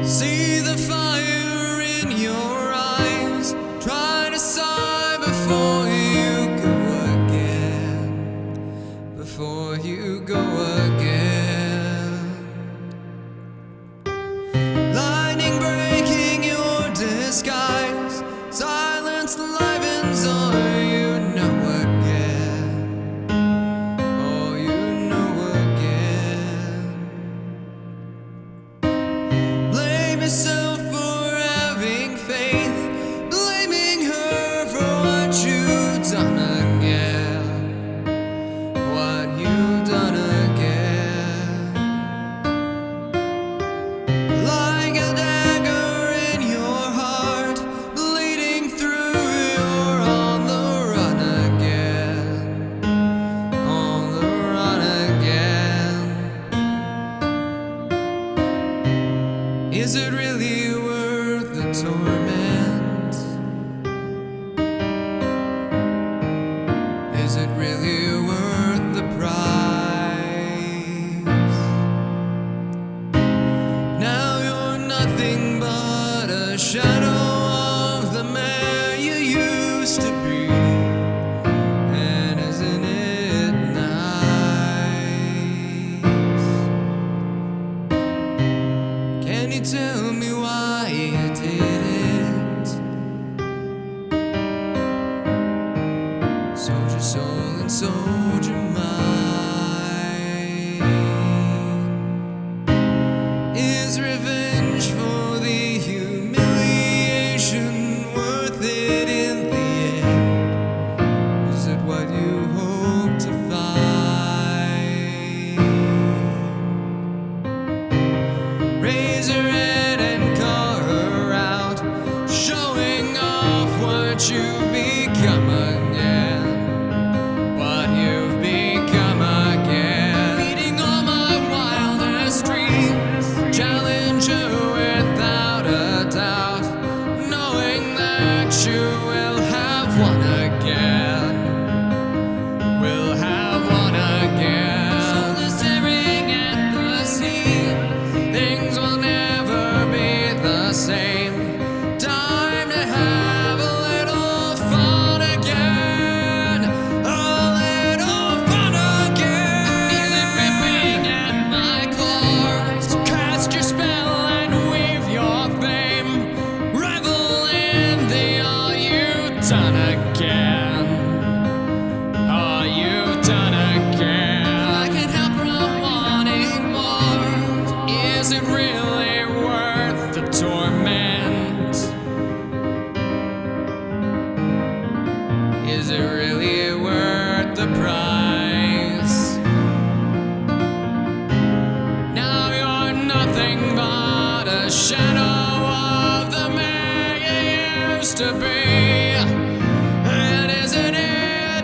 See the fire in your eyes. Try to sigh before you go again. Before you go again. Lightning breaking your disguise. Silence livens all you know again. All you know again. Blame yourself for having faith. Blaming her for what you've done again. What you've done again. Like a dagger in your heart, bleeding through, you're on the run again. On the run again. Is it really worth the torment? Is it really worth the price? Now you're nothing but a shadow of the man you used to be. And isn't it nice? Can you tell me why you did it? Sold your soul and sold your mind. Is revenge for the humiliation worth it in the end? Is it what you hope to find? Raise her head and call her out, showing off what you've become again. What you've become again. Feeding all my wildest dreams. Challenge you without a doubt, knowing that you will have won again. Will have won again. Soul staring at the sea. Things will never be the same. Time to have a little fun again. A little fun again. Feel it ripping at my claws. Cast your spell and weave your fame. Revel in the all you've done again. All you've done again. I can't help from wanting more. Is it really worth the torment? Is it really worth the price? Now you're nothing but a shadow of the man you used to be. And isn't it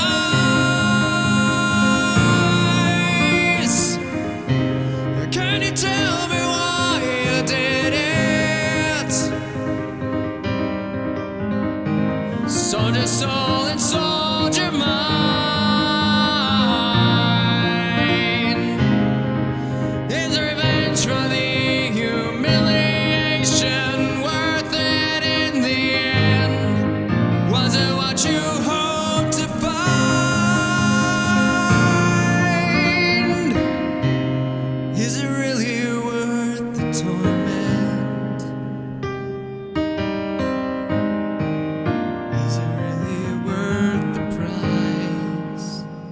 nice? Can you tell me why you did it? Sold your soul and sold your mind. Is revenge for the humiliation worth it in the end? Was it what you hoped to find? Is it really worth the torment? Is it really worth the price?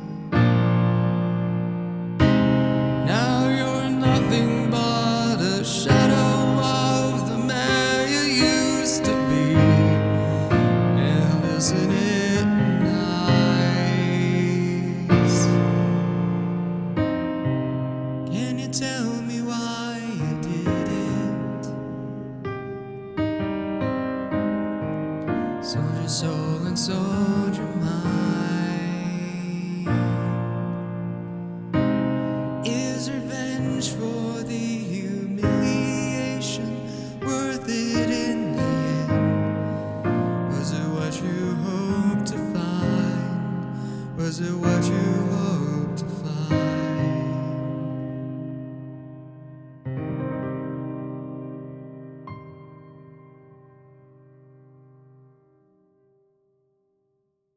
Now you're nothing but a shadow of the man you used to be. And isn't it nice? Can you tell me why you did it? Sold your soul and sold